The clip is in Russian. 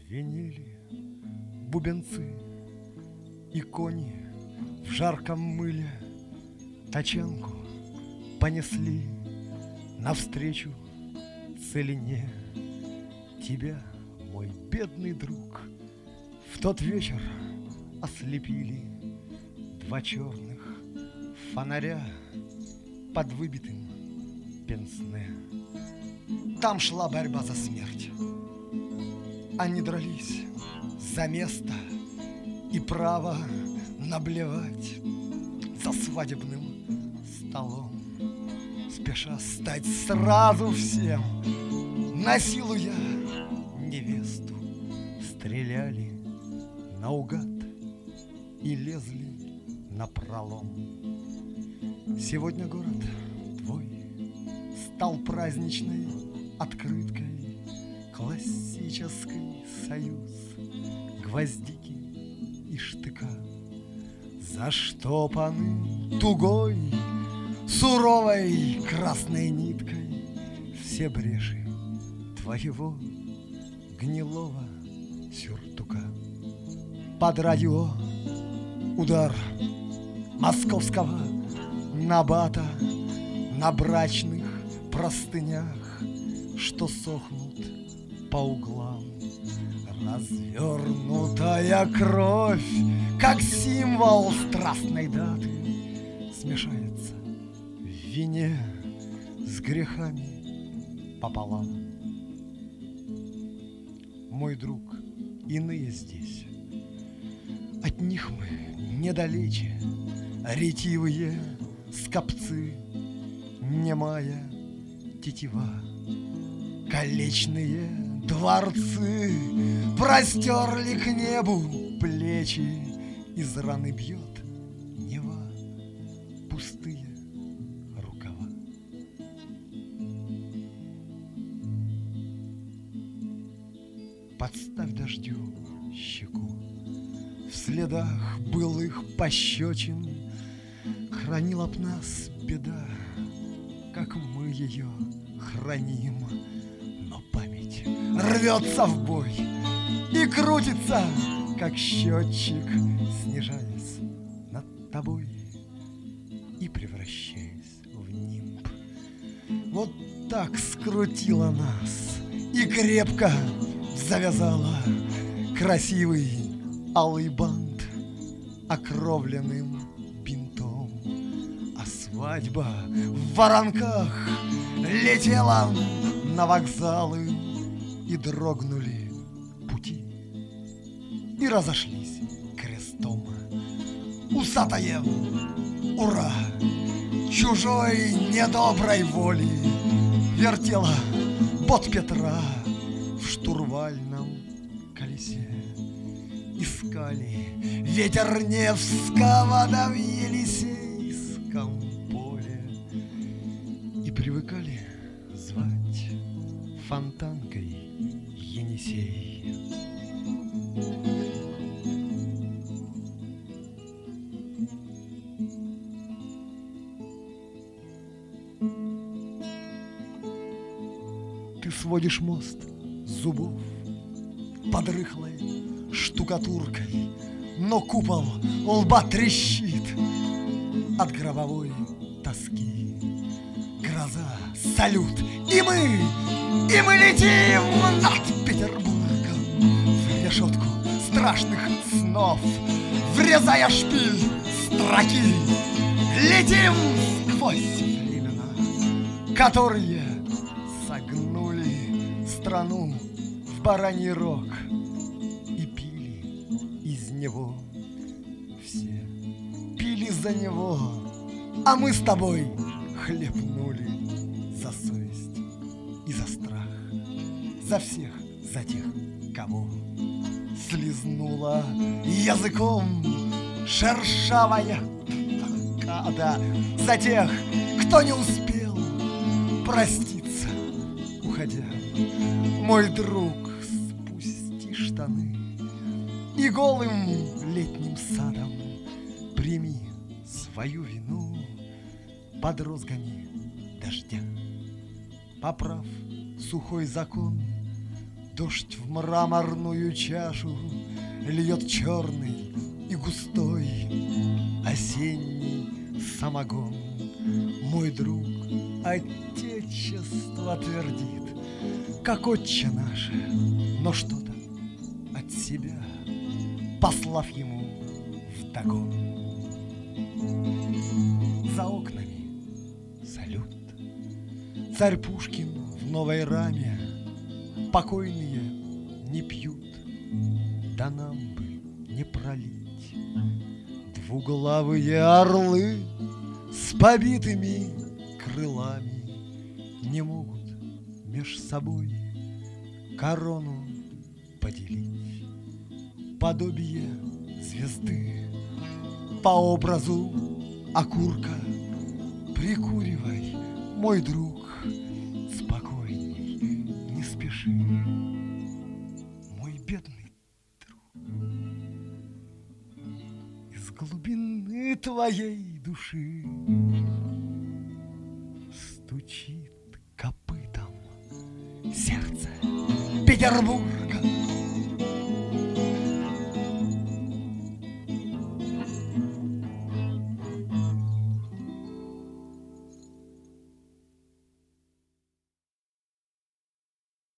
Звенели бубенцы, и кони в жарком мыле тачанку понесли навстречу целине. Тебя, мой бедный друг, в тот вечер ослепили два черных фонаря под выбитым пенсне. Там шла борьба за смерть. Они дрались за место и право наблевать за свадебным столом, спеша стать сразу всем. Насилуя невесту, стреляли наугад и лезли напролом. Сегодня город твой стал праздничной открыткой, классический союз гвоздики и штыка. Заштопаны тугой, суровой красной ниткой все бреши твоего гнилого сюртука. Под радио удар московского набата на брачных простынях, что сохнут по углам. Развернутая кровь, как символ страстной даты, смешается в вине с грехами пополам. Мой друг, иные здесь, от них мы недалече, ретивые скопцы, немая тетива, колечные дворцы простерли к небу плечи, из раны бьет Нева пустые рукава. Подставь дождю щеку, в следах былых пощечин хранила б нас беда, как мы ее храним. Но память рвется в бой и крутится, как счетчик, снижаясь над тобой и превращаясь в нимб. Вот так скрутила нас и крепко завязала красивый алый бант окровленным бинтом. А свадьба в воронках летела на вокзалы, и дрогнули пути, и разошлись крестом. Усатое ура чужой недоброй воли вертела бот Петра в штурвальном колесе. Искали ветер Невского да в Елисейском поле и привыкали звать фонтанкой Енисей. Ты сводишь мост с зубов под рыхлой штукатуркой, но купол лба трещит от гробовой тоски. Гроза, салют, и мы летим над Петербургом в решетку страшных снов, врезая шпиль строки. Летим сквозь времена, которые согнули страну в бараний рог и пили из него все, пили за него, а мы с тобой хлебнули за совесть и за страх, за всех, за тех, кого слизнула языком шершавая када, за тех, кто не успел проститься, уходя. Мой друг, спусти штаны и голым летним садом прими свою вину под розгами дождя. Поправ сухой закон, Дождь в мраморную чашу льет черный и густой осенний самогон. Мой друг Отечество твердит, как отче наше, но что-то от себя, послав ему вдогон. За окнами салют. Царь Пушкин в новой раме. Покойные не пьют, да нам бы не пролить. Двуглавые орлы с побитыми крылами не могут меж собой корону поделить. Подобие звезды по образу окурка. Прикуривай, мой друг, спокойней, не спеши, мой бедный друг. Из глубины твоей души стучит копытом сердце Петербург.